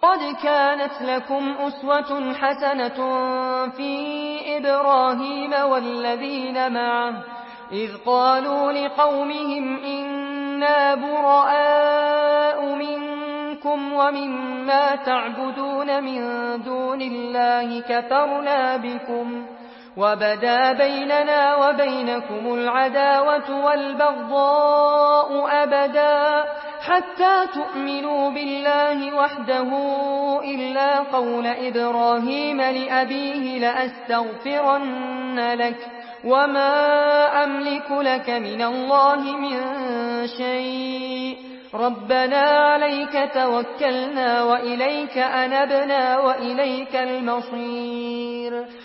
قد كانت لكم أسوة حسنة في إبراهيم والذين معه إذ قالوا لقومهم إنا براء منكم ومما تعبدون من دون الله كفرنا بكم وبدا بيننا وبينكم العداوة والبغضاء أبدا حتى تؤمنوا بالله وحده إلا قول إبراهيم لأبيه لأستغفرن لك وما أملك لك من الله من شيء ربنا عليك توكلنا وإليك أنبنا وإليك المصير